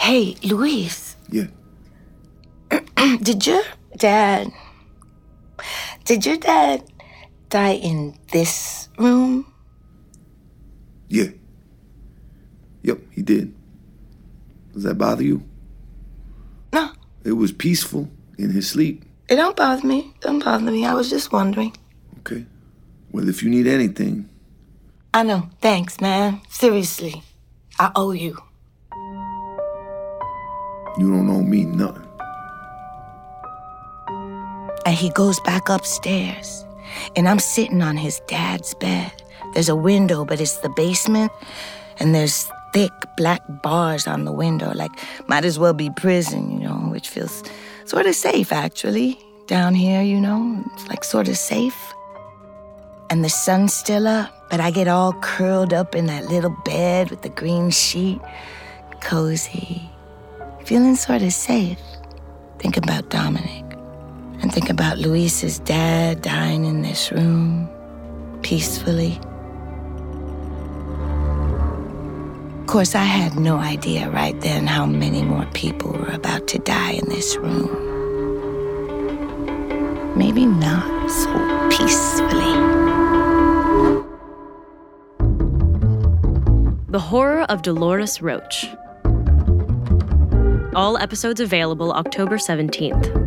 Hey, Luis. Yeah. Did your dad die in this room? Yeah. Yep, he did. Does that bother you? No. It was peaceful in his sleep. It don't bother me. Don't bother me. I was just wondering. Okay. Well, if you need anything... I know. Thanks, man. Seriously. I owe you. You don't owe me nothing. And he goes back upstairs. And I'm sitting on his dad's bed. There's a window, but it's the basement. And there's thick black bars on the window. Like, might as well be prison, you know, which feels sort of safe, actually. Down here, you know, it's like sort of safe. And the sun's still up, but I get all curled up in that little bed with the green sheet. Cozy. Feeling sort of safe. Think about Dominic. And think about Luis's dad dying in this room, peacefully. Of course, I had no idea right then how many more people were about to die in this room. Maybe not so peacefully. The Horror of Dolores Roach. All episodes available October 17th.